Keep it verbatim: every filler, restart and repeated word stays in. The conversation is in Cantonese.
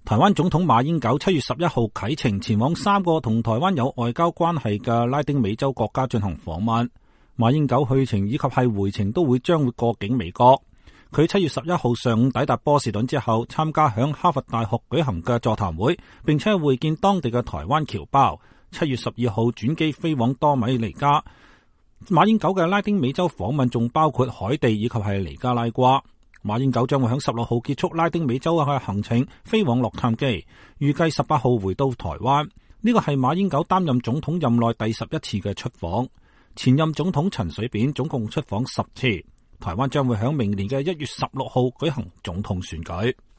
台灣總統馬英九七月十一號啟程前往三個同台灣有外交關係嘅拉丁美洲國家進行訪問。馬英九去程以及係回程都會將會過境美國。佢七月十一號上午抵達波士頓之後，參加響哈佛大學舉行嘅座談會，並且會見當地嘅台灣僑胞。七月十二號轉機飛往多米尼加。馬英九嘅拉丁美洲訪問仲包括海地以及係尼加拉瓜。馬英九將會喺十六號結束拉丁美洲嘅行程，飛往洛杉磯，預計十八號回到台灣。呢個係馬英九擔任總統任內第十一次嘅出訪。前任總統陳水扁總共出訪十次。台灣將會喺明年嘅一月十六號舉行總統選舉。